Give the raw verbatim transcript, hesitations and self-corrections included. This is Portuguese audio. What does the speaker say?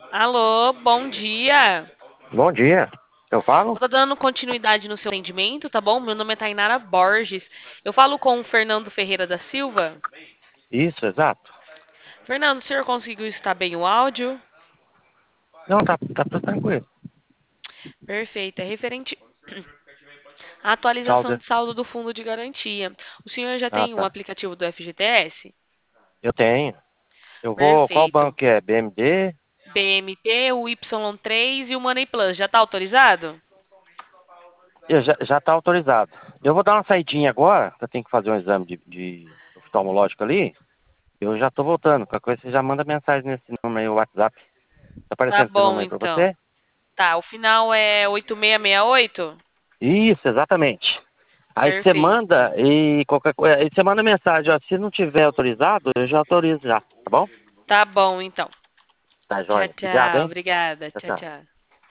Alô, bom dia. Bom dia. Eu Vou falo? estar dando continuidade no seu atendimento, tá bom? Meu nome é Tainara Borges. Eu falo com o Fernando Ferreira da Silva. Isso, exato. Fernando, o senhor conseguiu estar bem o áudio? Não, tá, tá tudo tranquilo. Perfeito. É referente à atualização Salve. de saldo do fundo de garantia. O senhor já Ah, tem o tá. aplicativo do F G T S? Eu tenho. Eu vou. Qual Perfeito. banco que é? B M D? B M T, o Y três e o Money Plus. Já está autorizado? Eu já, já tá autorizado. Eu vou dar uma saidinha agora, que eu tenho que fazer um exame de, de oftalmológico ali. Eu já tô voltando. Qualquer coisa você já manda mensagem nesse número aí, o WhatsApp. Tá Tá aparecendo esse bom, número aí pra então. você? Tá, o final é oito seis seis oito? Isso, exatamente. Aí você Perfeito. manda e qualquer coisa. Aí você manda mensagem, ó. Se não tiver autorizado, eu já autorizo já, tá bom? Tá bom, então. Tá, Tchau, joia. Obrigado, tchau. hein? Obrigada. Tchau, Tchau, tchau. tchau.